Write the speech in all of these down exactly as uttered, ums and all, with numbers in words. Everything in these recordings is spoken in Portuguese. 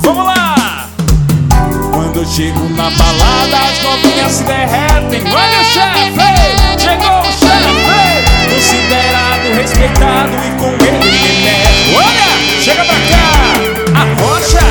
Vamos lá! Quando eu chego na balada, as novinhas se derretem. Olha o chefe, chegou o chefe, considerado, respeitado e com ele ninguém mexe. Olha, chega pra cá, a rocha.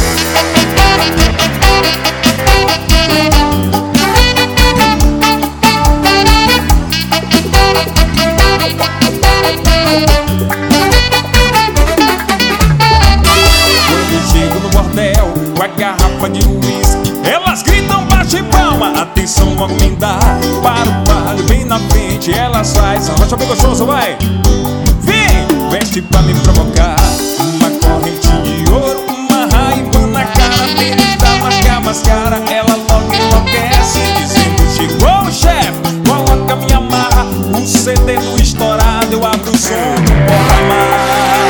Com a garrafa de uísque, elas gritam, bate palma, atenção, logo me dá. Para o palio, bem na frente, elas faz. Rocha bem gostoso, vai! Vem, veste pra me provocar. Uma corrente de ouro, uma raiva na cara, tênis da marca mascara. Ela logo enlouquece, dizendo, chegou o chefe, coloca minha marra. O C D do estourado, eu abro o som do porra-mar.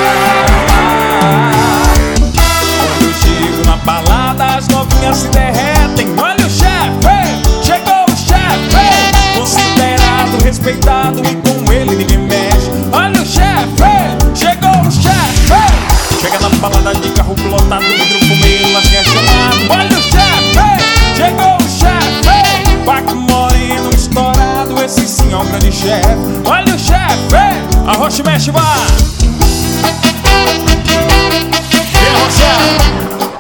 As novinhas se derretem. Olha o chefe, chegou o chefe, considerado, respeitado e com ele ninguém mexe. Olha o chefe, chegou o chefe. Chega na balada de carro lotado, vidro fumê, latinha chamado. Olha o chefe, chegou o chefe, Paco Moreno estourado, esse sim é o grande chefe. Olha o chefe, a rocha mexe, vá. E a rocha.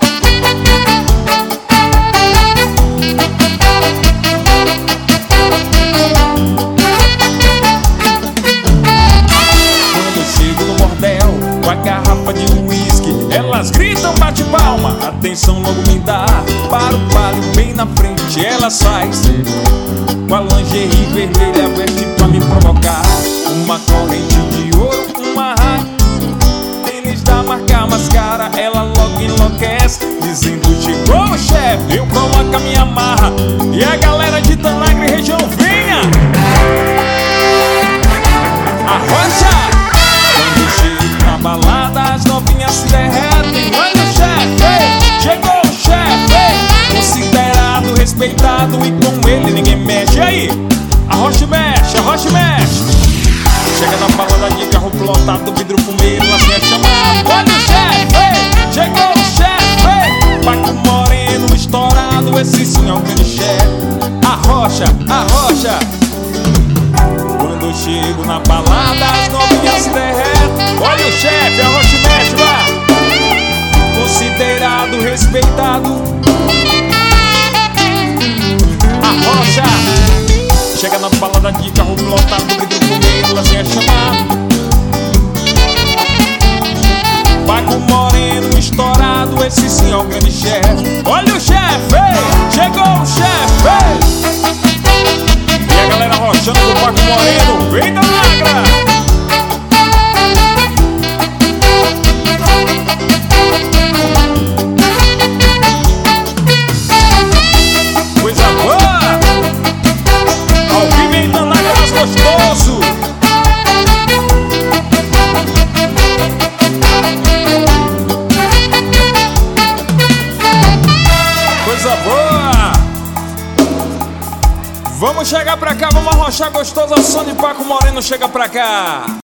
Com a garrafa de uísque, elas gritam, bate palma, atenção, logo me dá. Para o palio, bem na frente, elas faz. Com a lingerie vermelha, veste pra me provocar. Uma corrente de ouro, uma raia, tênis da marca mascara. Ela logo enlouquece, dizendo, chegou o chefe, eu coloco a minha marra. E a galera de Tanagre região, venha! A rocha! Balada, as novinhas se derretem. Olha o chefe, chegou o chefe, considerado, respeitado e com ele ninguém mexe. E aí? A rocha mexe, a rocha mexe. Chega na balada de carro plotado, vidro fumê, latinha chamado. Olha o chefe, chegou o chefe, Paco Moreno estourado, esse sim é o grande chefe. A rocha, a rocha. Quando eu chego na balada, as novinhas se derretem. Olha o chefe, a rocha mexe, vá. Considerado, respeitado, a rocha. Chega na balada de carro lotado, vidro fumê, latinha chamado. Paco Moreno estourado, esse sim é o grande chefe. Olha o chefe, chegou o chefe. E a galera rochando do Paco Moreno, vem da Nagra. Coisa boa! Ao vivo em Tanagra, mais gostoso. Coisa boa! Vamos chegar pra cá, vamos arrochar gostoso ao som de Paco Moreno, chega pra cá.